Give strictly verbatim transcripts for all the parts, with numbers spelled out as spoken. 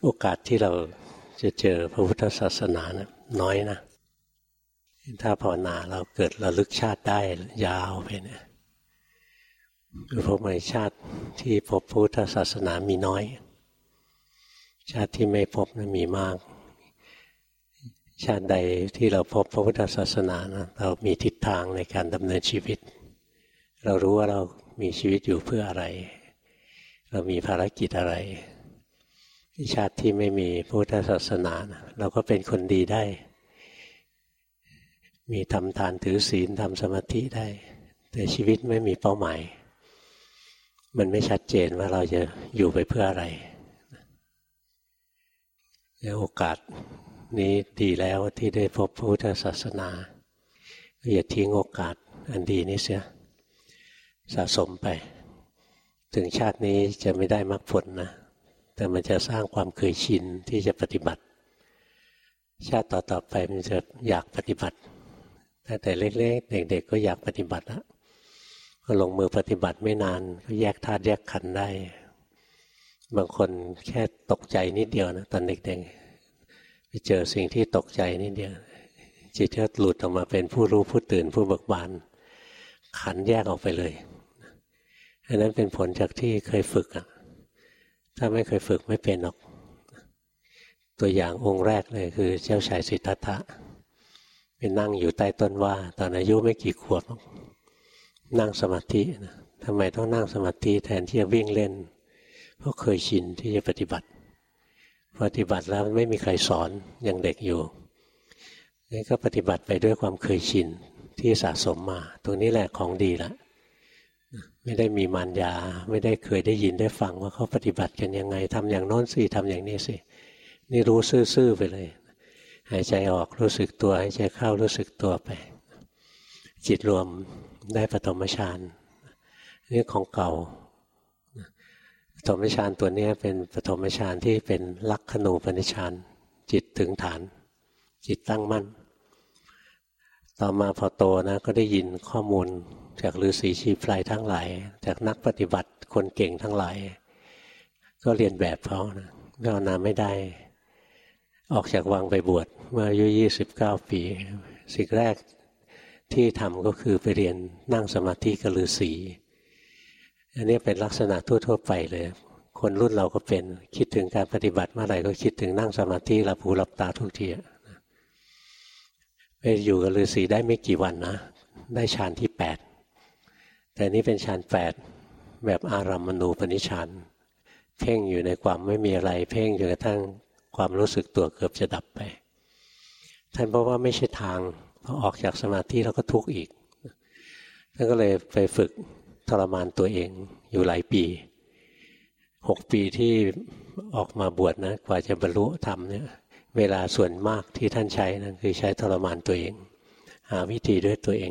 โอกาสที่เราจะเจอพระพุทธศาสนานะน้อยนะถ้าภาวนาเราเกิดระลึกชาติได้ยาวไปเนี่ยพบในชาติที่พบพุทธศาสนามีน้อยชาติที่ไม่พบนะมีมากชาติใดที่เราพบพระพุทธศาสนานะเรามีทิศทางในการดำเนินชีวิตเรารู้ว่าเรามีชีวิตอยู่เพื่ออะไรเรามีภารกิจอะไรชาติที่ไม่มีพุทธศาสนานะเราก็เป็นคนดีได้มีทำทานถือศีลทำสมาธิได้แต่ชีวิตไม่มีเป้าหมายมันไม่ชัดเจนว่าเราจะอยู่ไปเพื่ออะไรโอกาสนี้ดีแล้วที่ได้พบพุทธศาสนาอย่าทิ้งโอกาสอันดีนี้เสียสะสมไปถึงชาตินี้จะไม่ได้มรรคผลนะแต่มันจะสร้างความเคยชินที่จะปฏิบัติชาติต่อๆไปมันจะอยากปฏิบัติตั้งแต่เล็กๆเด็กๆก็อยากปฏิบัติแล้วก็ลงมือปฏิบัติไม่นานก็แยกธาตุแยกขันธ์ได้บางคนแค่ตกใจนิดเดียวนะตอนเด็กๆไปเจอสิ่งที่ตกใจนิดเดียวจิตก็หลุดออกมาเป็นผู้รู้ผู้ตื่นผู้เบิกบานขันธ์แยกออกไปเลยอันนั้นเป็นผลจากที่เคยฝึกอ่ะถ้าไม่เคยฝึกไม่เป็นหรอกตัวอย่างองค์แรกเลยคือเจ้าชายสิทธัตถะไปนั่งอยู่ใต้ต้นว่าตอนอายุไม่กี่ขวบนั่งสมาธินะทำไมต้องนั่งสมาธิแทนที่จะวิ่งเล่นเพราะเคยชินที่จะปฏิบัติปฏิบัติแล้วไม่มีใครสอนยังเด็กอยู่นี่ก็ปฏิบัติไปด้วยความเคยชินที่สะสมมาตรงนี้แหละของดีละไม่ได้มีมารยาไม่ได้เคยได้ยินได้ฟังว่าเขาปฏิบัติกันยังไงทำอย่างโน้นสิทำอย่างนี้สินี่รู้ซื่อๆไปเลยหายใจออกรู้สึกตัวหายใจเข้ารู้สึกตัวไปจิตรวมได้ปฐมฌานนี่ของเก่าปฐมฌานตัวนี้เป็นปฐมฌานที่เป็นลักขณูปนิชฌานจิตถึงฐานจิตตั้งมั่นต่อมาพอโตนะก็ได้ยินข้อมูลจากฤาษีชีพไพรทั้งหลายจากนักปฏิบัติคนเก่งทั้งหลายก็เรียนแบบเขานะภาวนาไม่ได้ออกจากวังไปบวชเมื่ออายุยี่สิบเก้าปีสิ่งแรกที่ทำก็คือไปเรียนนั่งสมาธิกับฤาษีอันนี้เป็นลักษณะทั่วๆไปเลยคนรุ่นเราก็เป็นคิดถึงการปฏิบัติเมื่อไหร่ก็คิดถึงนั่งสมาธิหลับหูหลับตาทุกทีไปอยู่กับฤาษีได้ไม่กี่วันนะได้ฌานที่แปดแต่นี้เป็นฌานแปดแบบอารัมมณูปนิชฌานเพ่งอยู่ในความไม่มีอะไรเพ่งจนกระทั่งความรู้สึกตัวเกือบจะดับไปท่านบอกว่าไม่ใช่ทางพอออกจากสมาธิแล้วก็ทุกข์อีกท่านก็เลยไปฝึกทรมานตัวเองอยู่หลายปีหกปีที่ออกมาบวชนะกว่าจะบรรลุธรรมเนี่ยเวลาส่วนมากที่ท่านใช้นะคือใช้ทรมานตัวเองหาวิธีด้วยตัวเอง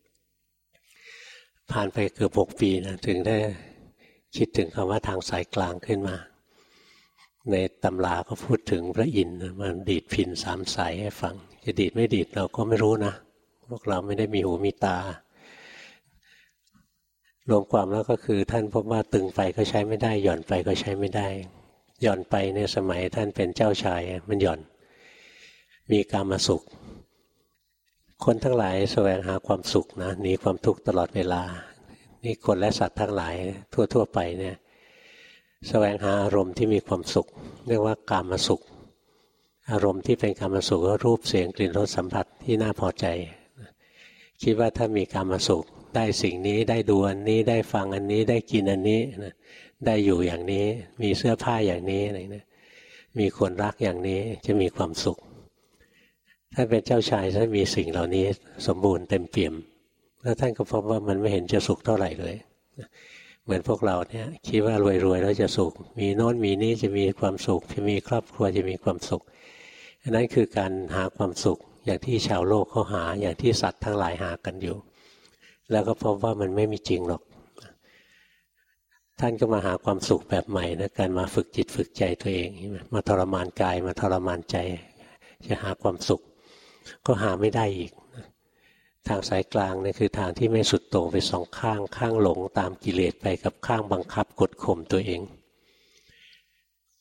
ผ่านไปเกือบหกปีนะถึงได้คิดถึงคำว่าทางสายกลางขึ้นมาในตำราก็พูดถึงพระอินทร์มันดีดพิณสามสายให้ฟังจะดีดไม่ดีดเราก็ไม่รู้นะพวกเราไม่ได้มีหูมีตารวมความแล้วก็คือท่านพบว่าตึงไปก็ใช้ไม่ได้หย่อนไปก็ใช้ไม่ได้หย่อนไปในสมัยท่านเป็นเจ้าชายมันหย่อนมีกามสุขคนทั้งหลายแสวงหาความสุขนะหนีความทุกข์ตลอดเวลานี่คนและสัตว์ทั้งหลายทั่วๆไปเนี่ยแสวงหาอารมณ์ที่มีความสุขเรียกว่ากามสุขอารมณ์ที่เป็นกามสุขก็รูปเสียงกลิ่นรสสัมผัสที่น่าพอใจคิดว่าถ้ามีกามสุขได้สิ่งนี้ได้ดูอันนี้ได้ฟังอันนี้ได้กินอันนี้ได้อยู่อย่างนี้มีเสื้อผ้าอย่างนี้อะไรนะมีคนรักอย่างนี้จะมีความสุขถ้าเป็นเจ้าชายท่านมีสิ่งเหล่านี้สมบูรณ์เต็มเปี่ยมแล้วท่านก็พบว่ามันไม่เห็นจะสุขเท่าไหร่เลยเหมือนพวกเราเนี่ยคิดว่ารวยๆแล้วจะสุขมีโน้นมีนี้จะมีความสุขจะมีครอบครัวจะมีความสุขอันนั้นคือการหาความสุขอย่างที่ชาวโลกเขาหาอย่างที่สัตว์ทั้งหลายหากันอยู่แล้วก็พบว่ามันไม่มีจริงหรอกท่านก็มาหาความสุขแบบใหม่นะการมาฝึกจิตฝึกใจตัวเองมาทรมานกายมาทรมานใจจะหาความสุขก็หาไม่ได้อีกทางสายกลางเนี่ยคือทางที่ไม่สุดโต่งไปสองข้างข้างหลงตามกิเลสไปกับข้างบังคับกดข่มตัวเอง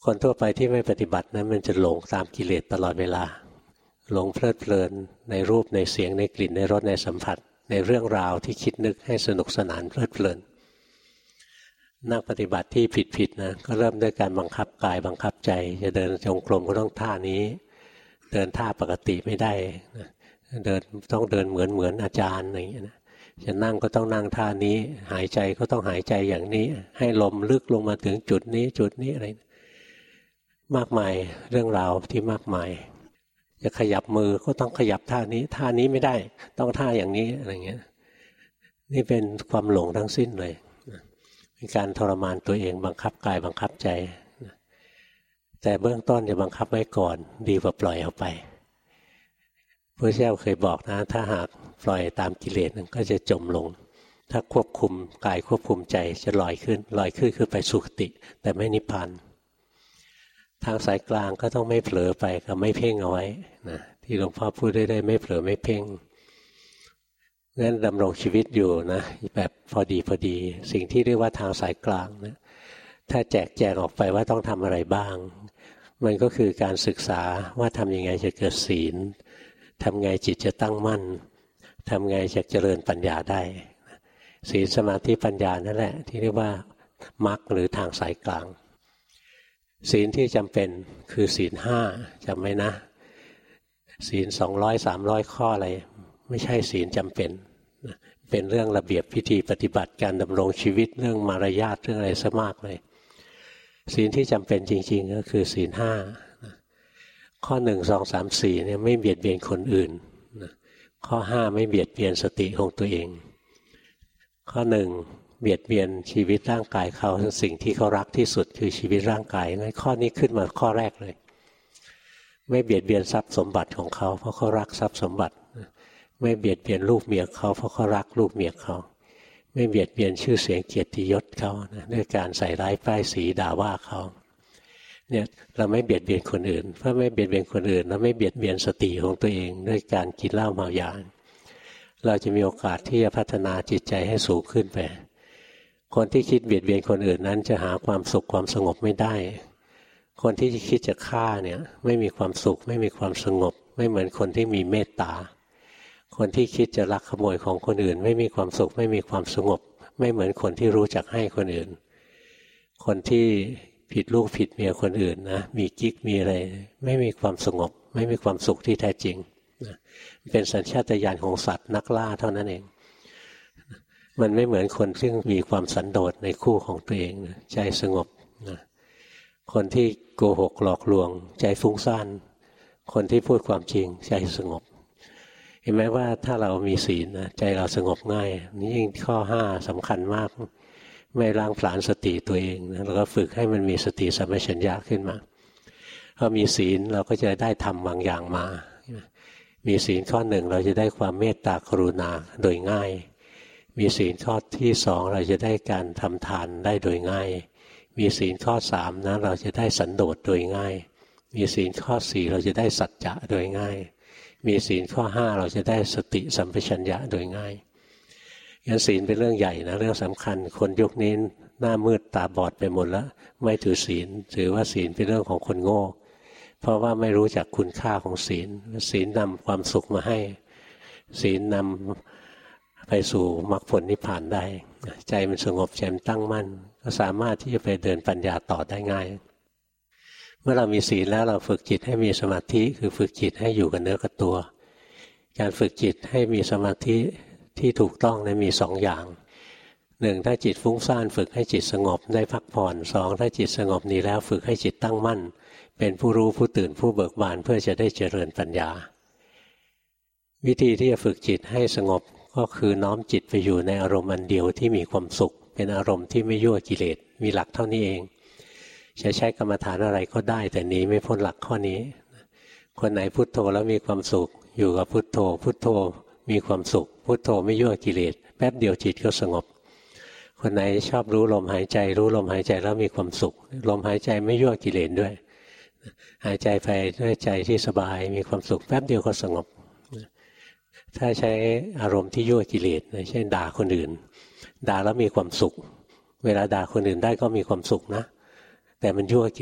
คนทั่วไปที่ไม่ปฏิบัตินั้นมันจะหลงตามกิเลสตลอดเวลาหลงเพลิดเพลินในรูปในเสียงในกลิ่นในรสในสัมผัสในเรื่องราวที่คิดนึกให้สนุกสนานเพลิดเพลินนักปฏิบัติที่ผิดๆนะก็เริ่มด้วยการบังคับกายบังคับใจจะเดินจงกรมก็ต้องท่านี้เดินท่าปกติไม่ได้นะเดินต้องเดินเหมือนเหมือนอาจารย์อะไรอย่างเงี้ยนะจะนั่งก็ต้องนั่งท่านี้หายใจก็ต้องหายใจอย่างนี้ให้ลมลึกลงมาถึงจุดนี้จุดนี้อะไรมากมายเรื่องราวที่มากมายจะขยับมือก็ต้องขยับท่านี้ท่านี้ไม่ได้ต้องท่าอย่างนี้อะไรเงี้ยนี่เป็นความหลงทั้งสิ้นเลยเป็นการทรมานตัวเองบังคับกายบังคับใจแต่เบื้องต้นจะบังคับไว้ก่อนดีกว่าปล่อยเอาไปพระเจ้าเคยบอกนะถ้าหากปล่อยตามกิเลสก็จะจมลงถ้าควบคุมกายควบคุมใจจะลอยขึ้นลอยขึ้นคือไปสุคติแต่ไม่นิพพานทางสายกลางก็ต้องไม่เผลอไปกับไม่เพ่งเอาไว้นะที่หลวงพ่อพูดได้ได้ไม่เผลอไม่เพ่งงั้นดำรงชีวิตอยู่นะแบบพอดีพอดีสิ่งที่เรียกว่าทางสายกลางนะถ้าแจกแจงออกไปว่าต้องทำอะไรบ้างมันก็คือการศึกษาว่าทำยังไงจะเกิดศีลทำไงจิตจะตั้งมั่นทำไงจะเจริญปัญญาได้ศีลสมาธิปัญญานั่นแหละที่เรียกว่ามรรคหรือทางสายกลางศีลที่จำเป็นคือศีลห้าจำไว้นะศีลสองร้อยสามร้อยข้ออะไรไม่ใช่ศีลจำเป็นเป็นเรื่องระเบียบพิธีปฏิบัติการดำรงชีวิตเรื่องมารยาทเรื่องอะไรซะมากเลยศีลที่จำเป็นจริงๆก็คือศีลห้าข้อหนึ่งสองสามสี่เนี่ยไม่เบียดเบียนคนอื่นข้อห้าไม่เบียดเบียนสติของตัวเองข้อหนึ่งเบียดเบียนชีวิตร่างกายเขาสิ่งที่เขารักที่สุดคือชีวิตร่างกายงั้นข้อนี้ขึ้นมาข้อแรกเลยไม่เบียดเบียนทรัพย์สมบัติของเขาเพราะเขารักทรัพย์สมบัติไม่เบียดเบียนลูกเมียเขาเพราะเขารักลูกเมียเขาไม่เบียดเบียนชื่อเสียงเกียรติยศเขานะด้วยการใส่ร้ายป้ายสีด่าว่าเขาเนี่ยเราไม่เบียดเบียนคนอื่นเพราะไม่เบียดเบียนคนอื่นแล้วไม่เบียดเบียนสติของตัวเองด้วยการกินเหล้าเมายาเราจะมีโอกาสที่จะพัฒนาจิตใจให้สูงขึ้นไปคนที่คิดเบียดเบียนคนอื่นนั้นจะหาความสุขความสงบไม่ได้คนที่คิดจะฆ่าเนี่ยไม่มีความสุขไม่มีความสงบไม่เหมือนคนที่มีเมตตาคนที่คิดจะลักขโมยของคนอื่นไม่มีความสุขไม่มีความสงบไม่เหมือนคนที่รู้จักให้คนอื่นคนที่ผิดลูกผิดเมียคนอื่นนะมีกิ๊กมีอะไรไม่มีความสงบไม่มีความสุขที่แท้จริงนะเป็นสัญชาตญาณของสัตว์นักล่าเท่านั้นเองมันไม่เหมือนคนที่มีความสันโดษในคู่ของตัวเองนะใจสงบนะคนที่โกหกหลอกลวงใจฟุ้งซ่านคนที่พูดความจริงใจสงบเห็นไหมว่าถ้าเรามีศีลนะใจเราสงบง่ายนี่ยิ่งข้อห้าสำคัญมากไม่ล้างผลาญสติตัวเองนะเราก็ฝึกให้มันมีสติสัมปชัญญะขึ้นมาพอมีศีลเราก็จะได้ทำบางอย่างมามีศีลข้อหนึ่งเราจะได้ความเมตตากรุณาโดยง่ายมีศีลข้อที่สองเราจะได้การทำทานได้โดยง่ายมีศีลข้อสามนะเราจะได้สันโดษโดยง่ายมีศีลข้อสี่เราจะได้สัจจะโดยง่ายมีศีลข้อห้าเราจะได้สติสัมปชัญญะโดยง่ายงั้นศีลเป็นเรื่องใหญ่นะเรื่องสำคัญคนยุคนี้หน้ามืดตาบอดไปหมดแล้วไม่ถือศีลถือว่าศีลเป็นเรื่องของคนโง่เพราะว่าไม่รู้จักคุณค่าของศีลศีลนำความสุขมาให้ศีลนำไปสู่มรรคผลนิพพานได้ใจมันสงบใจมันตั้งมั่นก็สามารถที่จะไปเดินปัญญาต่อได้ง่ายเมื่อเรามีศีลแล้วเราฝึกจิตให้มีสมาธิคือฝึกจิตให้อยู่กับเนื้อกับตัวการฝึกจิตให้มีสมาธิที่ถูกต้องนั้นมีสองอย่างหนึ่งถ้าจิตฟุ้งซ่านฝึกให้จิตสงบได้พักผ่อนสองถ้าจิตสงบนี้แล้วฝึกให้จิตตั้งมั่นเป็นผู้รู้ผู้ตื่นผู้เบิกบานเพื่อจะได้เจริญปัญญาวิธีที่จะฝึกจิตให้สงบก็คือน้อมจิตไปอยู่ในอารมณ์อันเดียวที่มีความสุขเป็นอารมณ์ที่ไม่ยั่วกิเลสมีหลักเท่านี้เองจะใช้กรรมฐานอะไรก็ได้แต่หนีไม่พ้นหลักข้อนี้คนไหนพุทโธแล้วมีความสุขอยู่กับพุทโธพุทโธมีความสุขพุทโธไม่ยั่วกิเลสแป๊บเดียวจิตก็สงบคนไหนชอบรู้ลมหายใจรู้ลมหายใจแล้วมีความสุขลมหายใจไม่ยั่วกิเลสด้วยหายใจไปด้วยใจที่สบายมีความสุขแป๊บเดียวก็สงบถ้าใช้อารมณ์ที่ยั่วกิเลสเช่นด่าคนอื่นด่าแล้วมีความสุขเวลาด่าคนอื่นได้ก็มีความสุขนะแต่มันยั่วกิเลส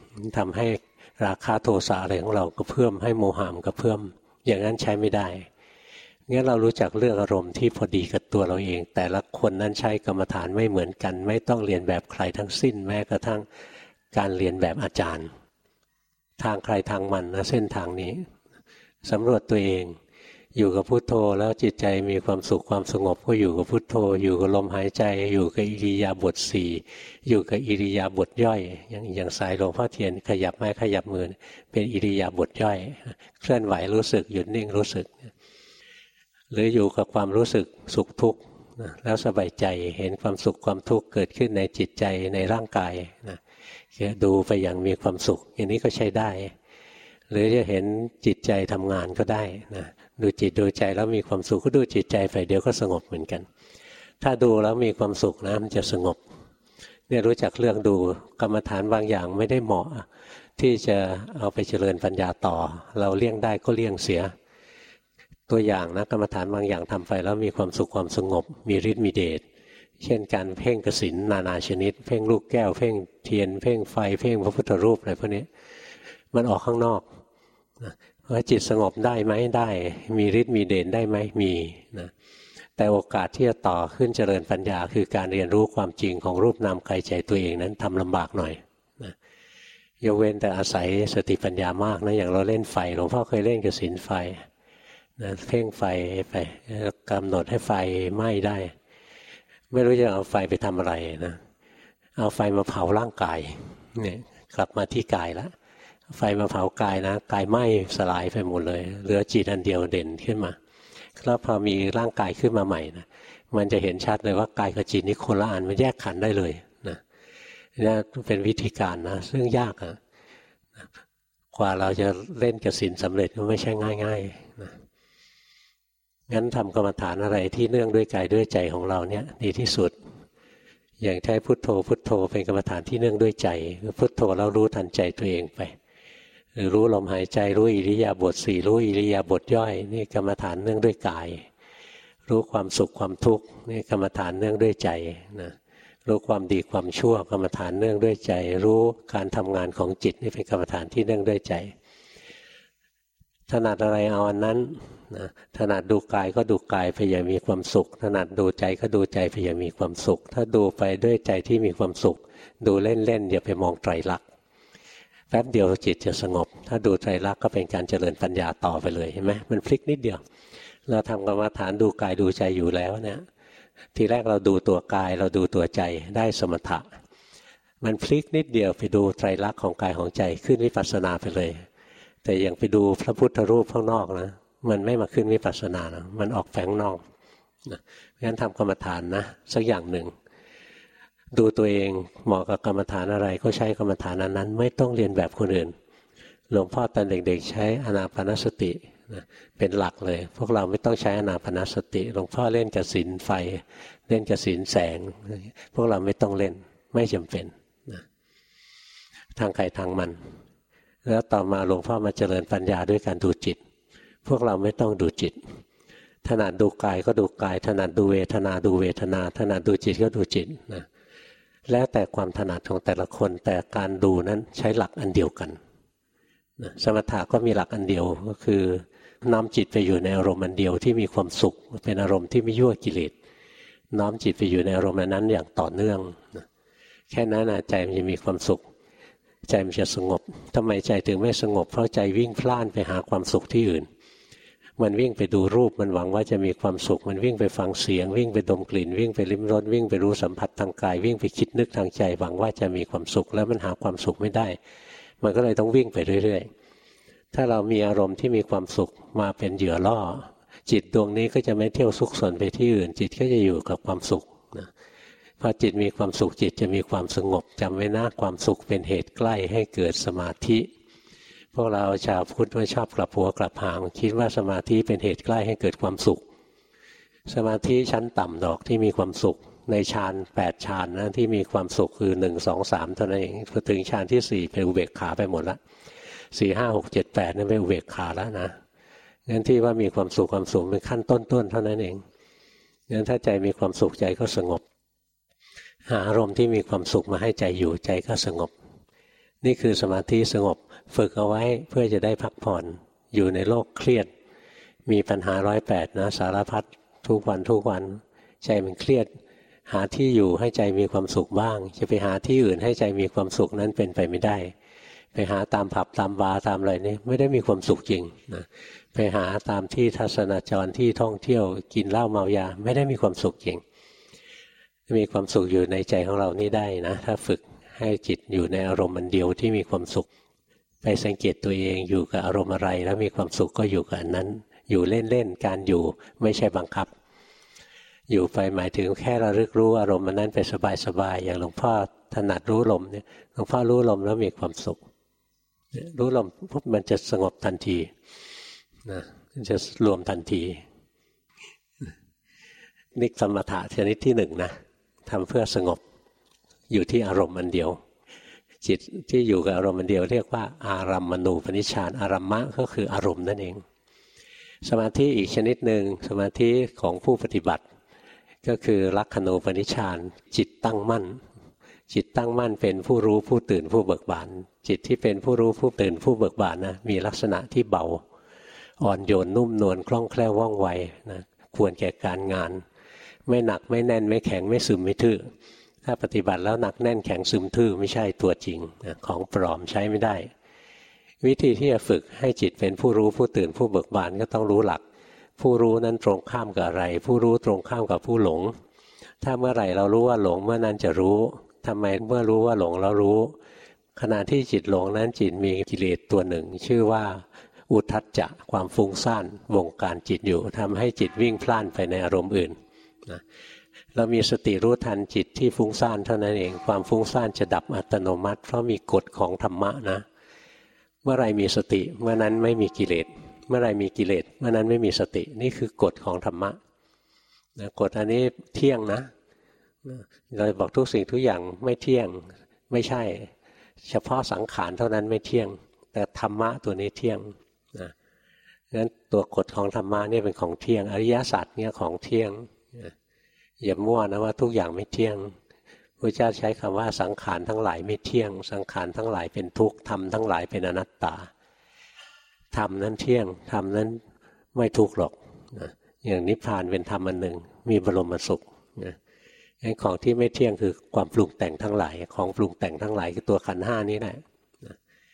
ทำให้ราคะโทสะอะไรของเราก็เพิ่มให้โมหะก็เพิ่มอย่างนั้นใช้ไม่ได้งั้นเรารู้จักเลือกอารมณ์ที่พอดีกับตัวเราเองแต่ละคนนั้นใช้กรรมฐานไม่เหมือนกันไม่ต้องเรียนแบบใครทั้งสิ้นแม้กระทั่งการเรียนแบบอาจารย์ทางใครทางมันนะเส้นทางนี้สำรวจตัวเองอยู่กับพุทโธแล้วจิตใจมีความสุขความสงบก็อยู่กับพุทโธอยู่กับลมหายใจอยู่กับอิริยาบถสี่อยู่กับอิริยาบถย่อยอย่างอย่างสายหลวงพ่อเทียนขยับไม้ขยับมือเป็นอิริยาบถย่อยเคลื่อนไหวรู้สึกหยุดนิ่งรู้สึกหรืออยู่กับความรู้สึกสุขทุกข์แล้วสบายใจเห็นความสุขความทุกข์เกิดขึ้นในจิตใจในร่างกายนะดูไปอย่างมีความสุขอย่างนี้ก็ใช้ได้หรือจะเห็นจิตใจทำงานก็ได้นะดูจิตดูใจแล้วมีความสุขก็ดูจิตใจไปเดี๋ยวก็สงบเหมือนกันถ้าดูแล้วมีความสุขนะมันจะสงบเนี่ยรู้จักเรื่องดูกรรมฐานบางอย่างไม่ได้เหมาะที่จะเอาไปเจริญปัญญาต่อเราเลี่ยงได้ก็เลี่ยงเสียตัวอย่างนะกรรมฐานบางอย่างทำไปแล้วมีความสุขความสงบมีฤทธิ์มีเดชเช่นการเพ่งกสิณนานาชนิดเพ่งลูกแก้วเพ่งเทียนเพ่งไฟเพ่งพระพุทธรูปอะไรพวกนี้มันออกข้างนอกว่าจิตสงบได้ไหมได้มีฤทธิ์มีเดชได้ไหมมีนะแต่โอกาสที่จะต่อขึ้นเจริญปัญญาคือการเรียนรู้ความจริงของรูปนามกายใจตัวเองนั้นทำลำบากหน่อยนะยกเว้นแต่อาศัยสติปัญญามากนะอย่างเราเล่นไฟหลวงพ่อเคยเล่นกสิณไฟนะเพ่งไฟไปกำหนดให้ไฟไหม้ได้ไม่รู้จะเอาไฟไปทำอะไรนะเอาไฟมาเผาร่างกายเนี่ยกลับมาที่กายแล้วไฟมาเผากายนะกายไหม้สลายไปหมดเลยเหลือจิตอันเดียวเด่นขึ้นมาแล้วพอมีร่างกายขึ้นมาใหม่นะมันจะเห็นชัดเลยว่ากายกับจิตนี่คนละอันมันแยกขันธ์ได้เลยนะนี่เป็นวิธีการนะซึ่งยากอะกว่าเราจะเล่นกสิณสำเร็จก็ไม่ใช่ง่ายๆนะงั้นทำกรรมฐานอะไรที่เนื่องด้วยกายด้วยใจของเราเนี่ยดีที่สุดอย่างใช้พุทโธพุทโธเป็นกรรมฐานที่เนื่องด้วยใจพุทโธแล้วรู้ทันใจตัวเองไปหรือรู้ลมหายใจรู้อิริยาบถสี่รู้อิริยาบถย่อยนี่กรรมฐานเนื่องด้วยกายรู้ความสุขความทุกข์นี่กรรมฐานเนื่องด้วยใจนะรู้ความดีความชั่วกรรมฐานเนื่องด้วยใจรู้การทำงานของจิตนี่เป็นกรรมฐานที่เนื่องด้วยใจถนัดอะไรเอาอันนั้นนะถนัดดูกายก็ดูกายไปอย่างมีความสุขถนัดดูใจก็ดูใจไปอย่างมีความสุขถ้าดูไปด้วยใจที่มีความสุขดูเล่นๆอย่าไปมองไตรลักษณ์แป๊บเดียวจิตจะสงบถ้าดูไตรลักษณ์ก็เป็นการเจริญปัญญาต่อไปเลยเห็นไหมมันพลิกนิดเดียวเราทำกรรมฐานดูกายดูใจอยู่แล้วเนี่ยทีแรกเราดูตัวกายเราดูตัวใจได้สมถะมันพลิกนิดเดียวไปดูไตรลักษณ์ของกายของใจขึ้นวิปัสสนาไปเลยแต่อย่างไปดูพระพุทธรูปข้างนอกนะมันไม่มาขึ้นวิปัสสนานะมันออกแฝงนอกนะงั้นทำกรรมฐานนะสักอย่างหนึ่งดูตัวเองเหมาะกับกรรมฐานอะไรก็ใช้กรรมฐานนั้นไม่ต้องเรียนแบบคนอื่นหลวงพ่อตอนเด็กๆใช้อานาปานสตินะเป็นหลักเลยพวกเราไม่ต้องใช้อานาปานสติหลวงพ่อเล่นกสิณไฟเล่นกสิณแสงพวกเราไม่ต้องเล่นไม่จำเป็นนะทางใครทางมันแล้วต่อมาหลวงพ่อมาเจริญปัญญาด้วยการดูจิตพวกเราไม่ต้องดูจิตถนัดดูกายก็ดูกายถนัดดูเวทนาดูเวทนาถนัดดูจิตก็ดูจิตนะแล้วแต่ความถนัดของแต่ละคนแต่การดูนั้นใช้หลักอันเดียวกันนะสมถะก็มีหลักอันเดียวก็คือนำจิตไปอยู่ในอารมณ์อันเดียวที่มีความสุขเป็นอารมณ์ที่ไม่ยั่วกิเลสน้อมจิตไปอยู่ในอารมณ์นั้นอย่างต่อเนื่องนะแค่นั้นใจมันจะมีความสุขใจมันจะสงบทำไมใจถึงไม่สงบเพราะใจวิ่งพล่านไปหาความสุขที่อื่นมันวิ่งไปดูรูปมันหวังว่าจะมีความสุขมันวิ่งไปฟังเสียงวิ่งไปดมกลิ่นวิ่งไปลิ้มรสวิ่งไปรู้สัมผัสทางกายวิ่งไปคิดนึกทางใจหวังว่าจะมีความสุขแล้วมันหาความสุขไม่ได้มันก็เลยต้องวิ่งไปเรื่อยๆถ้าเรามีอารมณ์ที่มีความสุขมาเป็นเหยื่อล่อจิตดวงนี้ก็จะไม่เที่ยวซุกซนไปที่อื่นจิตก็จะอยู่กับความสุขนะพอจิตมีความสุขจิตจะมีความสงบจำไว้นะความสุขเป็นเหตุใกล้ให้เกิดสมาธิพวกเราชาวพุทธไม่ชอบกลับหัวกลับหางคิดว่าสมาธิเป็นเหตุใกล้ให้เกิดความสุขสมาธิชั้นต่ำดอกที่มีความสุขในฌานแปดฌานนะที่มีความสุขคือหนึ่งสองสามเท่านั้นเองพอถึงฌานที่สี่เป็นอุเบกขาไปหมดละสี่ห้าหกเจ็ดแปดนั่นเป็นอุเบกขาแล้วนะงั้นที่ว่ามีความสุขความสุขเป็นขั้นต้นๆเท่านั้นเองงั้นถ้าใจมีความสุขใจก็สงบหาอารมณ์ที่มีความสุขมาให้ใจอยู่ใจก็สงบนี่คือสมาธิสงบฝึกเอาไว้เพื่อจะได้พักผ่อนอยู่ในโลกเครียดมีปัญหาร้อยแปดนะสารพัดทุกวันทุกวันใจมันเครียดหาที่อยู่ให้ใจมีความสุขบ้างจะไปหาที่อื่นให้ใจมีความสุขนั้นเป็นไปไม่ได้ไปหาตามผับตามบาร์ตามอะไรนี่ไม่ได้มีความสุขจริงนะไปหาตามที่ทัศนจรที่ท่องเที่ยวกินเหล้าเมายาไม่ได้มีความสุขจริงมีความสุขอยู่ในใจของเรานี่ได้นะถ้าฝึกให้จิตอยู่ในอารมณ์อันเดียวที่มีความสุขไปสังเกตตัวเองอยู่กับอารมณ์อะไรแล้วมีความสุขก็อยู่กับอันนั้นอยู่เล่นๆการอยู่ไม่ใช่บังคับอยู่ไปหมายถึงแค่ระลึกรู้อารมณ์มันนั้นไปสบายๆอย่างหลวงพ่อถนัดรู้ลมเนี่ยหลวงพ่อรู้ลมแล้วมีความสุขรู้ลมปุ๊บมันจะสงบทันทีนะมันจะรวมทันทีนี่สมถะชนิดที่หนึ่งนะทำเพื่อสงบอยู่ที่อารมณ์อันเดียวจิตที่อยู่กับอารมณ์อันเดียวเรียกว่าอารัมมณูปนิชฌานอารัมมะก็คืออารมณ์นั่นเองสมาธิอีกชนิดหนึ่งสมาธิของผู้ปฏิบัติก็คือลักขณูปนิชฌานจิตตั้งมั่นจิตตั้งมั่นเป็นผู้รู้ผู้ตื่นผู้เบิกบานจิตที่เป็นผู้รู้ผู้ตื่นผู้เบิกบานนะมีลักษณะที่เบาอ่อนโยนนุ่มนวลคล่องแคล่วว่องไวนะควรแก่การงานไม่หนักไม่แน่นไม่แข็งไม่ซึมไม่ทื่อถ้าปฏิบัติแล้วหนักแน่นแข็งซึมทื่อไม่ใช่ตัวจริงนะของปลอมใช้ไม่ได้วิธีที่จะฝึกให้จิตเป็นผู้รู้ผู้ตื่นผู้เบิกบานก็ต้องรู้หลักผู้รู้นั้นตรงข้ามกับอะไรผู้รู้ตรงข้ามกับผู้หลงถ้าเมื่อไหร่เรารู้ว่าหลงเมื่อนั้นจะรู้ทำไมเมื่อรู้ว่าหลงแล้วรู้ขณะที่จิตหลงนั้นจิตมีกิเลสตัวหนึ่งชื่อว่าอุทธัจจะความฟุ้งซ่านวงการจิตอยู่ทำให้จิตวิ่งพล่านไปในอารมณ์อื่นนะเรามีสติรู้ทันจิตที่ฟุ้งซ่านเท่านั้นเองความฟุ้งซ่านจะดับอัตโนมัติเพราะมีกฎของธรรมะนะเมื่อไรมีสติเมื่อนั้นไม่มีกิเลสเมื่อไรมีกิเลสเมื่อนั้นไม่มีสตินี่คือกฎของธรรมะนะกฎอันนี้เที่ยงนะเราบอกทุกสิ่งทุกอย่างไม่เที่ยงไม่ใช่เฉพาะสังขารเท่านั้นไม่เที่ยงแต่ธรรมะตัวนี้เที่ยงนะงั้นตัวกฎของธรรมะนี่เป็นของเที่ยงอริยสัจเนี่ยของเที่ยงอย่ามั่วนะว่าทุกอย่างไม่เที่ยงพระเจ้าใช้คำว่าสังขารทั้งหลายไม่เที่ยงสังขารทั้งหลายเป็นทุกข์ธรรมทั้งหลายเป็นอนัตตาธรรมนั้นเที่ยงธรรมนั้นไม่ทุกข์หรอกนะอย่างนิพพานเป็นธรรมอันหนึ่งมีบรมสุขนะงั้นของที่ไม่เที่ยงคือความปรุงแต่งทั้งหลายของปรุงแต่งทั้งหลายคือตัวขันธ์ห้านี้แหละนะ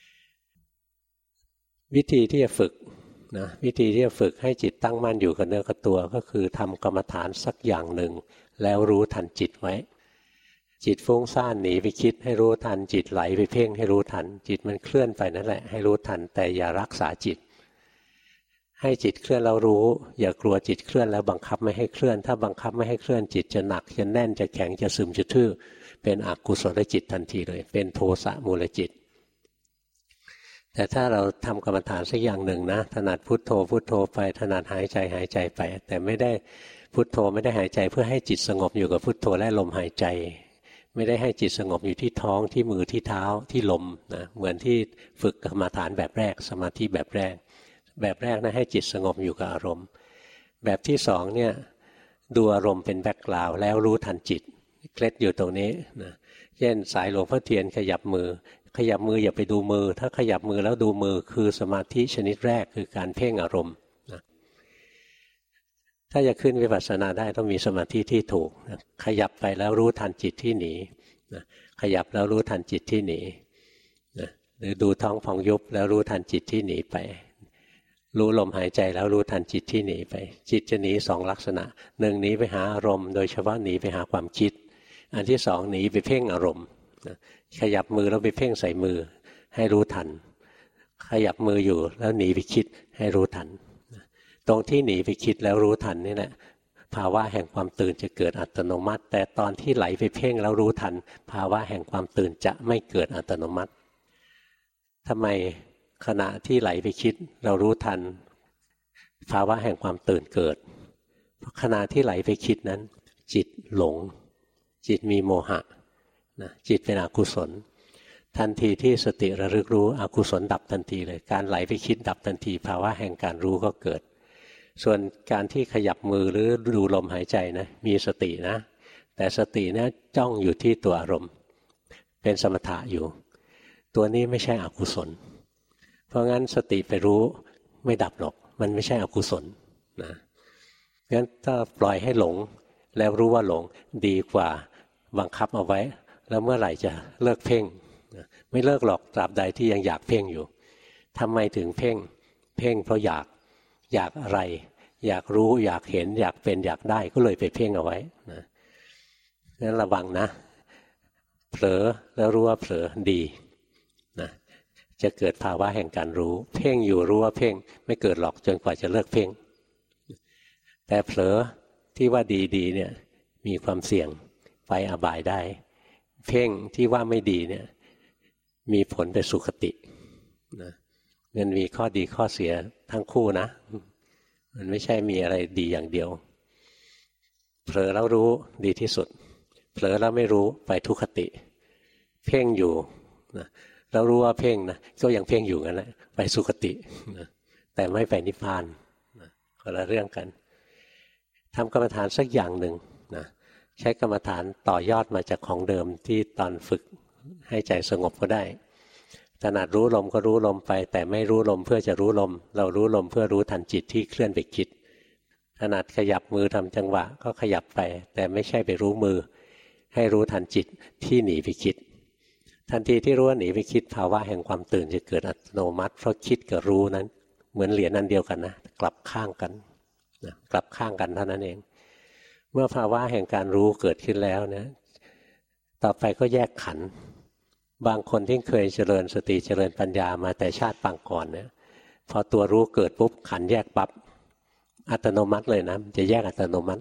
วิธีที่จะฝึกนะวิธีที่จะฝึกให้จิตตั้งมั่นอยู่กับเนื้อกับตัวก็คือทำกรรมฐานสักอย่างหนึ่งแล้วรู้ทันจิตไว้จิตฟุ้งซ่านหนีไปคิดให้รู้ทันจิตไหลไปเพ่งให้รู้ทันจิตมันเคลื่อนไปนั่นแหละให้รู้ทันแต่อย่ารักษาจิตให้จิตเคลื่อนแล้วรู้อย่ากลัวจิตเคลื่อนแล้วบังคับไม่ให้เคลื่อนถ้าบังคับไม่ให้เคลื่อนจิตจะหนักจะแน่นจะแข็งจะซึมจะทื่อเป็นอกุศลจิตทันทีเลยเป็นโทสะมูลจิตแต่ถ้าเราทำกรรมฐานสักอย่างหนึ่งนะถนัดพุทโธพุทโธไปถนัดหายใจหายใจไปแต่ไม่ได้พุทโธไม่ได้หายใจเพื่อให้จิตสงบอยู่กับพุทโธและลมหายใจไม่ได้ให้จิตสงบอยู่ที่ท้องที่มือที่เท้าที่ลมนะเหมือนที่ฝึกกรรมฐานแบบแรกสมาธิแบบแรกแบบแรกนะให้จิตสงบอยู่กับอารมณ์แบบที่สองเนี่ยดูอารมณ์เป็นแบ็คกราวด์แล้วรู้ทันจิตเคล็ดอยู่ตรงนี้นะเช่นสายหลวงพ่อเทียนขยับมือขยับมืออย่าไปดูมือถ้าขยับมือแล้วดูมือคือสมาธิชนิดแรกคือการเพ่งอารมณ์นะถ้าจะขึ้นวิปัสสนาได้ต้องมีสมาธิที่ถูกนะขยับไปแล้วรู้ทันจิตที่หนีนะขยับแล้วรู้ทันจิตที่หนีนะหรือดูท้องพองยุบแล้วรู้ทันจิตที่หนีไปรู้ลมหายใจแล้วรู้ทันจิตที่หนีไปจิตจะหนีสองลักษณะหนึ่งหนีไปหาอารมณ์โดยเฉพาะหนีไปหาความคิดอันที่สองหนีไปเพ่งอารมณ์นะขยับมือแล้วไปเพ่งใส่มือให้รู้ทันขยับมืออยู่แล้วหนีไปคิดให้รู้ทันตรงที่หนีไปคิดแล้วรู้ทันนี่แหละภาวะแห่งความตื่นจะเกิดอัตโนมัติแต่ตอนที่ไหลไปเพ่งแล้วรู้ทันภาวะแห่งความตื่นจะไม่เกิดอัตโนมัติทำไมขณะที่ไหลไปคิดเรารู้ทันภาวะแห่งความตื่นเกิดเพราะขณะที่ไหลไปคิดนั้นจิตหลงจิตมีโมหะนะจิตเป็นอกุศลทันทีที่สติระลึกรู้อกุศลดับทันทีเลยการไหลไปคิดดับทันทีภาวะแห่งการรู้ก็เกิดส่วนการที่ขยับมือหรือดูลมหายใจนะมีสตินะแต่สตินะจ้องอยู่ที่ตัวอารมณ์เป็นสมถะอยู่ตัวนี้ไม่ใช่อกุศลเพราะงั้นสติไปรู้ไม่ดับหรอกมันไม่ใช่อกุศลนะงั้นถ้าปล่อยให้หลงแล้วรู้ว่าหลงดีกว่าบังคับเอาไว้แล้วเมื่อไหร่จะเลิกเพ่งไม่เลิกหรอกตราบใดที่ยังอยากเพ่งอยู่ทำไมถึงเพ่งเพ่งเพราะอยากอยากอะไรอยากรู้อยากเห็นอยากเป็นอยากได้ก็เลยไปเพ่งเอาไว้นะงั้นระวังนะเผลอแล้วรู้ว่าเผลอดีนะจะเกิดภาวะแห่งการรู้เพ่งอยู่รู้ว่าเพ่งไม่เกิดหรอกจนกว่าจะเลิกเพ่งแต่เผลอที่ว่าดีๆเนี่ยมีความเสี่ยงไปอบายได้เพ่งที่ว่าไม่ดีเนี่ยมีผลไปสุคตินะมันมีข้อดีข้อเสียทั้งคู่นะมันไม่ใช่มีอะไรดีอย่างเดียวเผลอแล้วรู้ดีที่สุดเผลอแล้วไม่รู้ไปทุคติเพ่งอยู่นะแล้วรู้ว่าเพ่งนะก็ยังเพ่งอยู่กันแหละไปสุคตินะแต่ไม่ไปนิพพานนะคนละเรื่องกันทำกรรมฐานสักอย่างหนึ่งนะใช้กรรมฐานต่อยอดมาจากของเดิมที่ตอนฝึกให้ใจสงบก็ได้ถนัดรู้ลมก็รู้ลมไปแต่ไม่รู้ลมเพื่อจะรู้ลมเรารู้ลมเพื่อรู้ทันจิตที่เคลื่อนไปคิดถนัดขยับมือทำจังหวะก็ขยับไปแต่ไม่ใช่ไปรู้มือให้รู้ทันจิตที่หนีไปคิดทันทีที่รู้ว่าหนีไปคิดภาวะแห่งความตื่นจะเกิดอัตโนมัติเพราะคิดกับรู้นั้นเหมือนเหรียญอันเดียวกันนะกลับข้างกันนะกลับข้างกันเท่านั้นเองเมื่อภาวะแห่งการรู้เกิดขึ้นแล้วนะต่อไปก็แยกขันธ์บางคนที่เคยเจริญสติเจริญปัญญามาแต่ชาติปางก่อนเนี่ยพอตัวรู้เกิดปุ๊บขันธ์แยกปั๊บอัตโนมัติเลยนะจะแยกอัตโนมัติ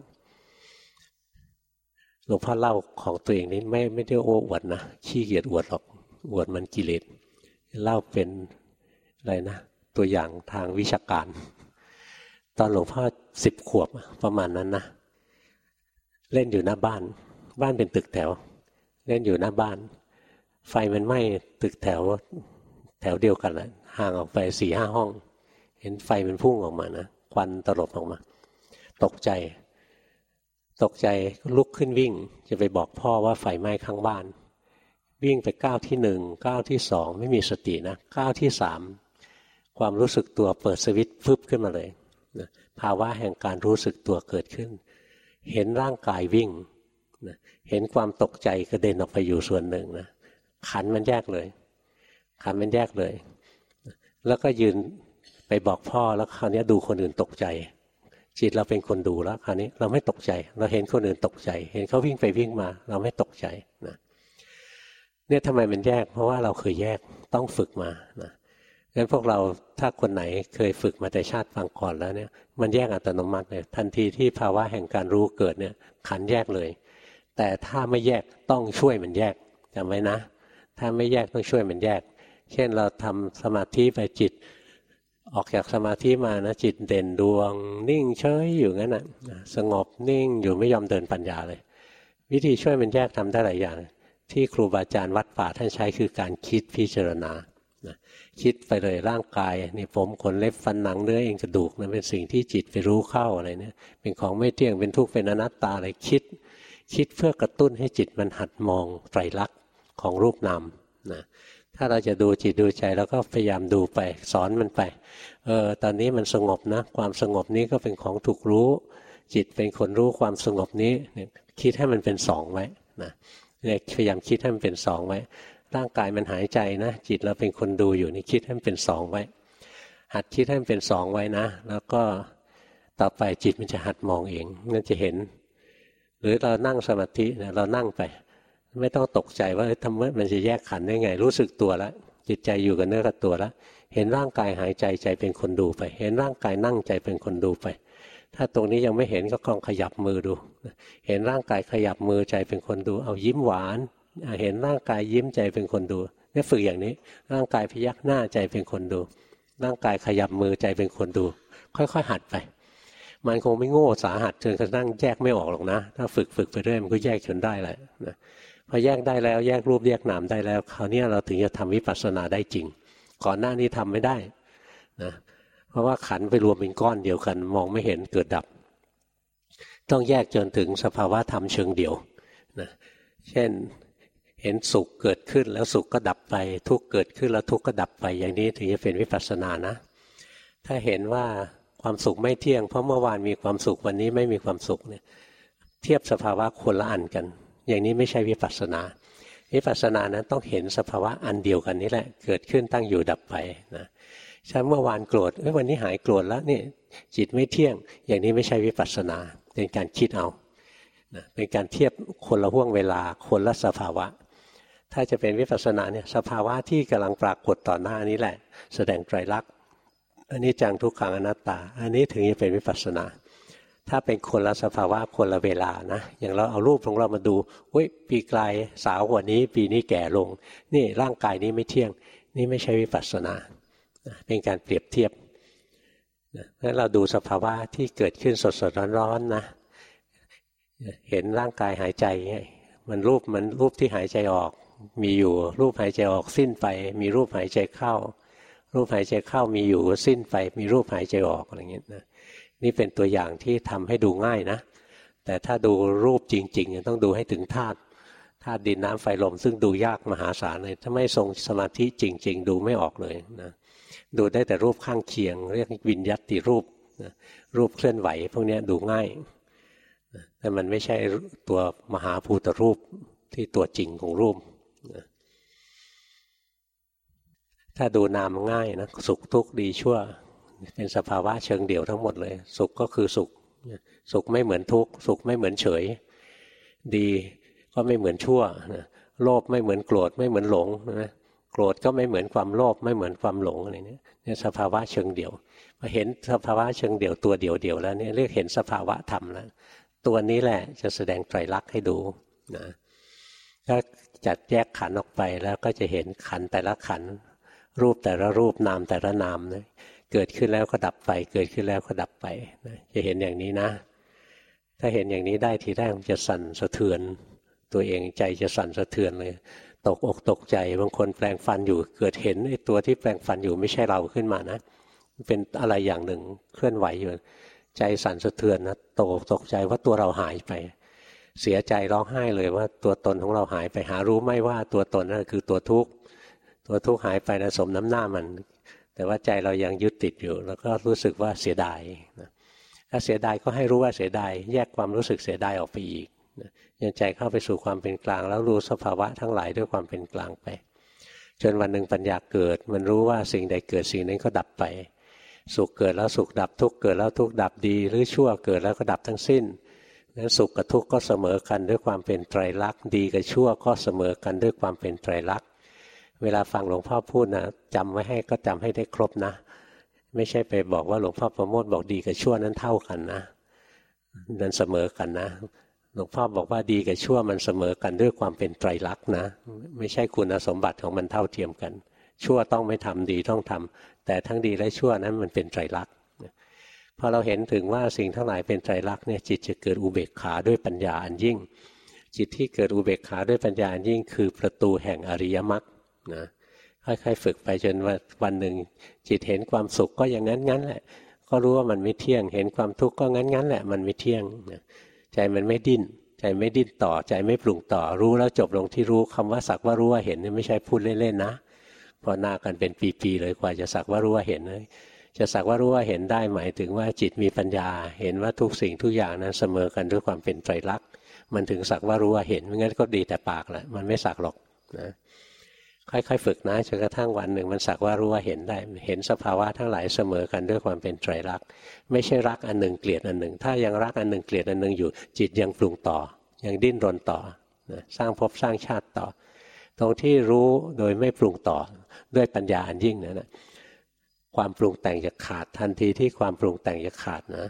หลวงพ่อเล่าของตัวเองนี้ไม่ไม่ได้โอ้อวดนะขี้เกียจอวดหรอกอวดมันกิเลสเล่าเป็นอะไรนะตัวอย่างทางวิชาการตอนหลวงพ่อสิบขวบประมาณนั้นนะเล่นอยู่หน้าบ้านบ้านเป็นตึกแถวเล่นอยู่หน้าบ้านไฟมันไหม้ตึกแถวแถวเดียวกันแหละห่างออกไปสี่ห้าห้องเห็นไฟมันพุ่งออกมานะควันตลบออกมาตกใจตกใจลุกขึ้นวิ่งจะไปบอกพ่อว่าไฟไหม้ข้างบ้านวิ่งไปก้าวที่หนึ่งก้าวที่สองไม่มีสตินะก้าวที่สามความรู้สึกตัวเปิดสวิตช์ฟึบขึ้นมาเลยนะภาวะแห่งการรู้สึกตัวเกิดขึ้นเห็นร่างกายวิ่งนะเห็นความตกใจกระเด็นออกไปอยู่ส่วนหนึ่งนะขันมันแยกเลยขันมันแยกเลยแล้วก็ยืนไปบอกพ่อแล้วคราวนี้ดูคนอื่นตกใจจิตเราเป็นคนดูแล้วคราวนี้เราไม่ตกใจเราเห็นคนอื่นตกใจเห็นเขาวิ่งไปวิ่งมาเราไม่ตกใจนะเนี่ยทำไมมันแยกเพราะว่าเราเคยแยกต้องฝึกมานะงั้นพวกเราถ้าคนไหนเคยฝึกมาแต่ชาติปางก่อนแล้วเนี่ยมันแยกอัตโนมัติเลยทันทีที่ภาวะแห่งการรู้เกิดเนี่ยขันแยกเลยแต่ถ้าไม่แยกต้องช่วยมันแยกจำไว้นะถ้าไม่แยกต้องช่วยมันแยกเช่นเราทำสมาธิไปจิตออกจากสมาธิมานะจิตเด่นดวงนิ่งเฉยอยู่งั้นนะสงบนิ่งอยู่ไม่ยอมเดินปัญญาเลยวิธีช่วยมันแยกทำได้หลายอย่างที่ครูบาอาจารย์วัดป่าท่านใช้คือการคิดพิจารณานะคิดไปเลยร่างกายนี่ผมขนเล็บฟันหนังเนื้อเอ็นกระดูกนะเป็นสิ่งที่จิตไปรู้เข้าอะไรเนี่ยเป็นของไม่เที่ยงเป็นทุกข์เป็นอนัตตาอะไรคิดคิดเพื่อกระตุ้นให้จิตมันหัดมองไตรลักษณ์ของรูปนามนะถ้าเราจะดูจิตดูใจแล้วก็พยายามดูไปสอนมันไปเออตอนนี้มันสงบนะความสงบนี้ก็เป็นของถูกรู้จิตเป็นคนรู้ความสงบนี้เนี่ยคิดให้มันเป็นสองไว้นะเนี่ยพยายามคิดให้มันเป็นสองไว้ร่างกายมันหายใจนะจิตเราเป็นคนดูอยู่นี่คิดให้มันเป็นสองไว้หัดคิดให้มันเป็นสองไว้นะแล้วก็ต่อไปจิตมันจะหัดมองเองนั่นจะเห็นหรือเรานั่งสมาธิเนี่ยเรานั่งไปไม่ต้องตกใจว่าทำไมมันจะแยกขันธ์ได้ไงรู้สึกตัวแล้วจิตใจอยู่กับเนื้อกับตัวแล้วเห็นร่างกายหายใจใจเป็นคนดูไปเห็นร่างกายนั่งใจเป็นคนดูไปถ้าตรงนี้ยังไม่เห็นก็ลองขยับมือดูเห็นร่างกายขยับมือใจเป็นคนดูเอายิ้มหวานเห็นร่างกายยิ้มใจเป็นคนดูเนี่ยฝึกอย่างนี้ร่างกายพยักหน้าใจเป็นคนดูร่างกายขยับมือใจเป็นคนดูค่อยๆหัดไปมันคงไม่โง่สาหัสจนกระทั่งแยกไม่ออกหรอกนะถ้าฝึกฝึกไปเรื่อยมันก็แยกจนได้แหละนะพอแยกได้แล้วแยกรูปแยกนามได้แล้วคราวนี้เราถึงจะทำวิปัสสนาได้จริงก่อนหน้านี้ทำไม่ได้นะเพราะว่าขันธ์ไปรวมเป็นก้อนเดียวกันมองไม่เห็นเกิดดับต้องแยกจนถึงสภาวะธรรมเชิงเดี่ยวนะเช่นเห็นสุขเกิดขึ้นแล้วสุขก็ดับไปทุกข์เกิดขึ้นแล้วทุกข์ก็ดับไปอย่างนี้ถึงจะเป็นวิปัสสนานะถ้าเห็นว่าความสุขไม่เที่ยงเพราะเมื่อวานมีความสุขวันนี้ไม่มีความสุขเนี่ยเทียบสภาวะคนละอันกันอย่างนี้ไม่ใช่วิปัสสนาวิปัสสนานั้นต้องเห็นสภาวะอันเดียวกันนี้แหละเกิดขึ้นตั้งอยู่ดับไปนะฉันเมื่อวานโกรธเอ้ยวันนี้หายโกรธแล้วนี่จิตไม่เที่ยงอย่างนี้ไม่ใช่วิปัสสนาเป็นการคิดเอานะเป็นการเทียบคนละห่วงเวลาคนละสภาวะถ้าจะเป็นวิปัสสนาเนี่ยสภาวะที่กำลังปรากฏต่อหน้านี้แหละแสดงไตรลักษณ์อันนี้จังทุกขังอนัตตาอันนี้ถึงจะเป็นวิปัสสนาถ้าเป็นคนละสภาวะคนละเวลานะอย่างเราเอารูปของเรามาดูเฮ้ยปีกลายสาวกว่านี้ปีนี้แก่ลงนี่ร่างกายนี้ไม่เที่ยงนี่ไม่ใช่วิปัสสนาเป็นการเปรียบเทียบแล้วเราดูสภาวะที่เกิดขึ้นสดๆร้อนๆนะเห็นร่างกายหายใจมันรูปมันรูปที่หายใจออกมีอยู่รูปหายใจออกสิ้นไปมีรูปหายใจเข้ารูปหายใจเข้ามีอยู่สิ้นไปมีรูปหายใจออกอะไรเงี้ยนะนี่เป็นตัวอย่างที่ทำให้ดูง่ายนะแต่ถ้าดูรูปจริงๆต้องดูให้ถึงธาตุธาตุดินน้ำไฟลมซึ่งดูยากมหาศาลเลยถ้าไม่ทรงสมาธิจริงๆดูไม่ออกเลยนะดูได้แต่รูปข้างเคียงเรียกวิญญัตติรูปนะรูปเคลื่อนไหวพวกนี้ดูง่ายนะแต่มันไม่ใช่ตัวมหาภูตรูปที่ตัวจริงของรูปนะถ้าดูนามง่ายนะสุขทุกข์ดีชั่วเป็นสภาวะเชิงเดี่ยวทั้งหมดเลยสุขก็คือสุขสุขไม่เหมือนทุกข์สุขไม่เหมือนเฉยดีก็ไม่เหมือนชั่วนะโลภไม่เหมือนโกรธไม่เหมือนหลงนะโกรธก็ไม่เหมือนความโลภไม่เหมือนความหลงอะไรเนี่ยเนี่ยสภาวะเชิงเดี่ยวพอเห็นสภาวะเชิงเดี่ยวตัวเดี่ยวๆแล้วเนี่ยเรียกเห็นสภาวะธรรมแล้วตัวนี้แหละจะแสดงไตรลักษณ์ให้ดูนะถ้าจัดแยกขันธ์ออกไปแล้วก็จะเห็นขันธ์แต่ละขันธ์รูปแต่ละรูปนามแต่ละนามนะเกิดขึ้นแล้วก็ดับไปเกิดขึ้นแล้วก็ดับไปนะจะเห็นอย่างนี้นะถ้าเห็นอย่างนี้ได้ทีแรกมันจะสั่นสะเทือนตัวเองใจจะสั่นสะเทือนเลยตกอกตกใจบางคนแปลงฟันอยู่เกิดเห็นไอ้ตัวที่แปลงฟันอยู่ไม่ใช่เราขึ้นมานะเป็นอะไรอย่างหนึ่งเคลื่อนไหวอยู่ใจสั่นสะเทือนนะตกอกตกใจว่าตัวเราหายไปเสียใจร้องไห้เลยว่าตัวตนของเราหายไปหารู้ไหมว่าตัวตนนั่นคือตัวทุกข์ตัวทุกข์หายไปนะสมน้ำหน้ามันแต่ว่าใจเรายังยึดติดอยู่แล้วก็รู้สึกว่าเสียดายนะถ้าเสียดายก็ให้รู้ว่าเสียดายแยกความรู้สึกเสียดายออกไปอีกนะยังใจเข้าไปสู่ความเป็นกลางแล้วรู้สภาวะทั้งหลายด้วยความเป็นกลางไปจนวันหนึ่งปัญญาเกิดมันรู้ว่าสิ่งใดเกิดสิ่งนั้นก็ดับไปสุขเกิดแล้วสุขดับทุกข์เกิดแล้วทุกข์ดับดีหรือชั่วเกิดแล้วก็ดับทั้งสิ้นนั้นสุขกับทุกข์ก็เสมอกันด้วยความเป็นไตรลักษณ์ดีกับชั่วก็เสมอกันด้วยความเป็นไตรลักษณ์เวลาฟังหลวงพ่อพูดนะจำไว้ให้ก็จำให้ได้ครบนะไม่ใช่ไปบอกว่าหลวงพ่อประโมทบอกดีกับชั่วนั้นเท่ากันนะนั้นเสมอกันนะหลวงพ่อบอกว่าดีกับชั่วมันเสมอกันด้วยความเป็นไตรลักษณ์นะไม่ใช่คุณสมบัติของมันเท่าเทียมกันชั่วต้องไม่ทำดีต้องทำแต่ทั้งดีและชั่วนั้นมันเป็นไตรลักษณ์พอเราเห็นถึงว่าสิ่งทั้งหลายเป็นไตรลักษณ์เนี่ยจิตจะเกิดอุเบกขาด้วยปัญญาอันยิ่งจิตที่เกิดอุเบกขาด้วยปัญญาอันยิ่งคือประตูแห่งอริยมรรคนะค่อยๆฝึกไปจนว่าวันหนึ่งจิตเห็นความสุขก็อย่างนั้นงั้นแหละก็รู้ว่ามันไม่เที่ยงเห็นความทุกข์ก็งั้นงั้นแหละมันไม่เที่ยงใจมันไม่ดิ้นใจไม่ดิ้นต่อใจไม่ปรุงต่อรู้แล้วจบลงที่รู้คำว่าสักว่ารู้ว่าเห็นนี่ไม่ใช่พูดเล่นๆนะพอหน้ากันเป็นปีๆเลยกว่าจะสักว่ารู้ว่าเห็นจะสักว่ารู้ว่าเห็นได้หมายถึงว่าจิตมีปัญญาเห็นว่าทุกสิ่งทุกอย่างนั้นเสมอกันด้วยความเป็นไตรลักษณ์มันถึงสักว่ารู้ว่าเห็นไม่งั้นก็ดีแต่ปากแหละมันไม่สักหรอกนะค่อยๆฝึกนะจนกระทั่งวันหนึ่งมันสักว่ารู้ว่าเห็นได้เห็นสภาวะทั้งหลายเสมอกันด้วยความเป็นไตรลักษณ์ไม่ใช่รักอันหนึ่งเกลียดอันหนึ่งถ้ายังรักอันหนึ่งเกลียดอันหนึ่งอยู่จิตยังปรุงต่อยังดิ้นรนต่อนะสร้างภพสร้างชาติต่อตรงที่รู้โดยไม่ปรุงต่อด้วยปัญญาอันยิ่งนั้นนะความปรุงแต่งจะขาดทันทีที่ความปรุงแต่งจะขาดนะ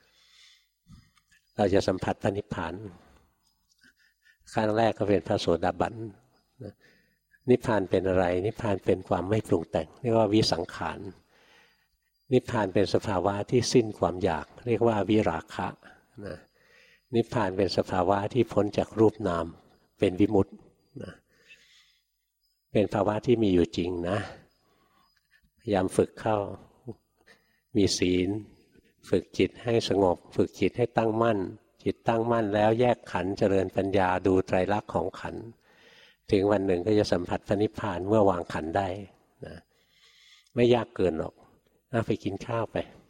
เราจะสัมผัสพระนิพพานขั้นแรกก็เป็นพระโสดาบันนิพพานเป็นอะไรนิพพานเป็นความไม่ปรุงแต่งเรียกว่าวิสังขารนิพพานเป็นสภาวะที่สิ้นความอยากเรียกว่าวิราคะนะนิพพานเป็นสภาวะที่พ้นจากรูปนามเป็นวิมุตตินะเป็นภาวะที่มีอยู่จริงนะพยายามฝึกเข้ามีศีลฝึกจิตให้สงบฝึกจิตให้ตั้งมั่นจิตตั้งมั่นแล้วแยกขันธ์เจริญปัญญาดูไตรลักษณ์ของขันธ์ถึงวันหนึ่งก็จะสัมผัสพระนิพพานเมื่อวางขันได้นะไม่ยากเกินหรอกน่าไปกินข้าวไป